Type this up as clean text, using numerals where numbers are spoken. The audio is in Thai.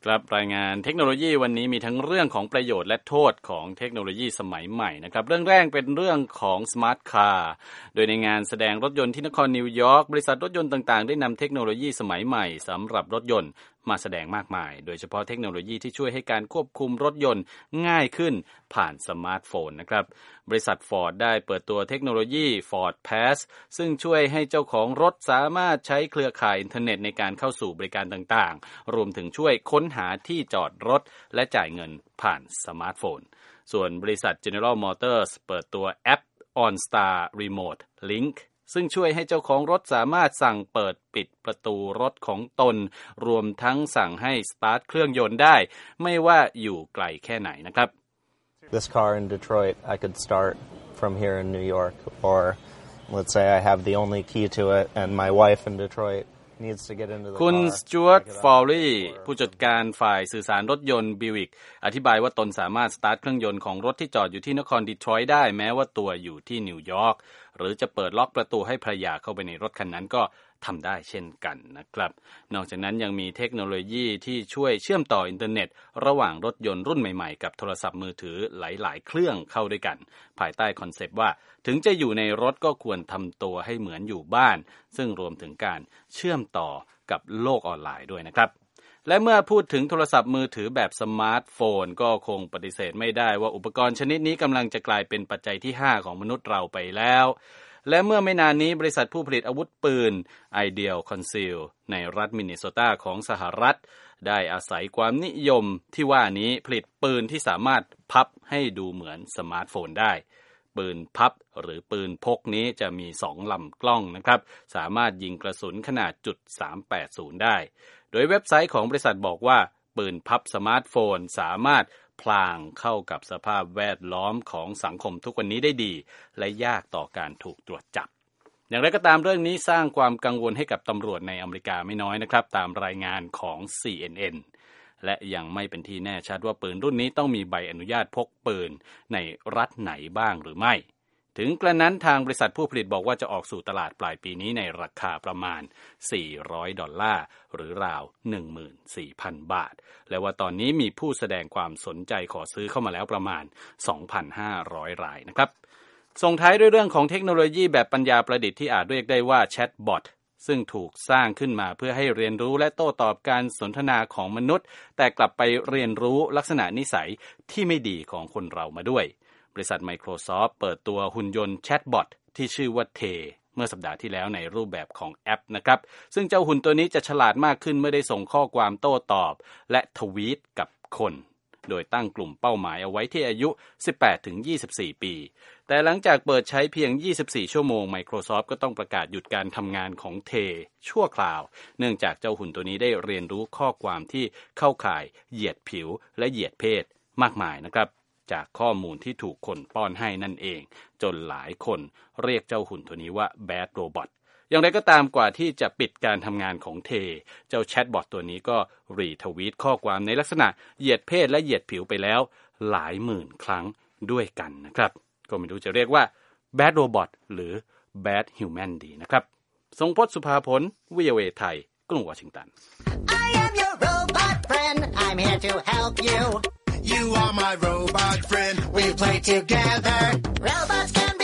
ครับรายงานเทคโนโลยีวันนี้มีทั้งเรื่องของประโยชน์และโทษของเทคโนโลยีสมัยใหม่นะครับเรื่องแรกเป็นเรื่องของสมาร์ทคาร์โดยในงานแสดงรถยนต์ที่นครนิวยอร์กบริษัทรถยนต์ต่างๆได้นำเทคโนโลยีสมัยใหม่สำหรับรถยนต์มาแสดงมากมายโดยเฉพาะเทคโนโลยีที่ช่วยให้การควบคุมรถยนต์ง่ายขึ้นผ่านสมาร์ทโฟนนะครับบริษัท Ford ได้เปิดตัวเทคโนโลยี Ford Pass ซึ่งช่วยให้เจ้าของรถสามารถใช้เครือข่ายอินเทอร์เน็ตในการเข้าสู่บริการต่างๆรวมถึงช่วยค้นหาที่จอดรถและจ่ายเงินผ่านสมาร์ทโฟนส่วนบริษัท General Motors เปิดตัวแอป OnStar Remote Linkซึ่งช่วยให้เจ้าของรถสามารถสั่งเปิดปิดประตูรถของตนรวมทั้งสั่งให้สตาร์ทเครื่องยนต์ได้ไม่ว่าอยู่ไกลแค่ไหนนะครับ This car in Detroit I could start from here in New York or let's say I have the only key to it and my wife in Detroit needs to get into the car คุณสจ๊วตต์ฟอลลี่ผู้จัดการฝ่ายสื่อสารรถยนต์บิวิกอธิบายว่าตนสามารถสตาร์ทเครื่องยนต์ของรถที่จอดอยู่ที่นครดีทรอยต์ได้แม้ว่าตัวอยู่ที่นิวยอร์กหรือจะเปิดล็อกประตูให้ภรรยาเข้าไปในรถคันนั้นก็ทำได้เช่นกันนะครับนอกจากนั้นยังมีเทคโนโลยีที่ช่วยเชื่อมต่ออินเทอร์เน็ตระหว่างรถยนต์รุ่นใหม่ๆกับโทรศัพท์มือถือหลายๆเครื่องเข้าด้วยกันภายใต้คอนเซปต์ว่าถึงจะอยู่ในรถก็ควรทำตัวให้เหมือนอยู่บ้านซึ่งรวมถึงการเชื่อมต่อกับโลกออนไลน์ด้วยนะครับและเมื่อพูดถึงโทรศัพท์มือถือแบบสมาร์ทโฟนก็คงปฏิเสธไม่ได้ว่าอุปกรณ์ชนิดนี้กำลังจะกลายเป็นปัจจัยที่5ของมนุษย์เราไปแล้วและเมื่อไม่นานนี้บริษัทผู้ผลิตอาวุธปืน Ideal Conceal ในรัฐมินนิโซตาของสหรัฐได้อาศัยความนิยมที่ว่านี้ผลิตปืนที่สามารถพับให้ดูเหมือนสมาร์ทโฟนได้ปืนพับหรือปืนพกนี้จะมี2ลำกล้องนะครับสามารถยิงกระสุนขนาด.380ได้โดยเว็บไซต์ของบริษัทบอกว่าปืนพับสมาร์ทโฟนสามารถพลางเข้ากับสภาพแวดล้อมของสังคมทุกวันนี้ได้ดีและยากต่อการถูกตรวจจับอย่างไรก็ตามเรื่องนี้สร้างความกังวลให้กับตำรวจในอเมริกาไม่น้อยนะครับตามรายงานของ CNN และยังไม่เป็นที่แน่ชัดว่าปืนรุ่นนี้ต้องมีใบอนุญาตพกปืนในรัฐไหนบ้างหรือไม่ถึงกระนั้นทางบริษัทผู้ผลิตบอกว่าจะออกสู่ตลาดปลายปีนี้ในราคาประมาณ$400หรือราว 14,000 บาทและว่าตอนนี้มีผู้แสดงความสนใจขอซื้อเข้ามาแล้วประมาณ 2,500 รายนะครับส่งท้ายด้วยเรื่องของเทคโนโลยีแบบปัญญาประดิษฐ์ที่อาจเรียกได้ว่าแชทบอทซึ่งถูกสร้างขึ้นมาเพื่อให้เรียนรู้และโต้ตอบการสนทนาของมนุษย์แต่กลับไปเรียนรู้ลักษณะนิสัยที่ไม่ดีของคนเรามาด้วยบริษัท Microsoft เปิดตัวหุ่นยนต์แชทบอทที่ชื่อว่าเทเมื่อสัปดาห์ที่แล้วในรูปแบบของแอปนะครับซึ่งเจ้าหุ่นตัวนี้จะฉลาดมากขึ้นเมื่อได้ส่งข้อความโต้ตอบและทวีตกับคนโดยตั้งกลุ่มเป้าหมายเอาไว้ที่อายุ 18-24 ปีแต่หลังจากเปิดใช้เพียง24ชั่วโมง Microsoft ก็ต้องประกาศหยุดการทำงานของเทชั่วคราวเนื่องจากเจ้าหุ่นตัวนี้ได้เรียนรู้ข้อความที่เข้าข่ายเหยียดผิวและเหยียดเพศมากมายนะครับจากข้อมูลที่ถูกคนป้อนให้นั่นเองจนหลายคนเรียกเจ้าหุ่นตัวนี้ว่า Bad Robot อย่างไรก็ตามกว่าที่จะปิดการทำงานของเทเจ้าแชทบอทตัวนี้ก็รีทวีตข้อความในลักษณะเหยียดเพศและเหยียดผิวไปแล้วหลายหมื่นครั้งด้วยกันนะครับก็ไม่รู้จะเรียกว่า Bad Robot หรือ Bad Human ดีนะครับทรงพจน์สุภาผล VOA ไทยกรุงวอชิงตัน I am your robot friend I'm here to help you You are my robot friend We play together Robots can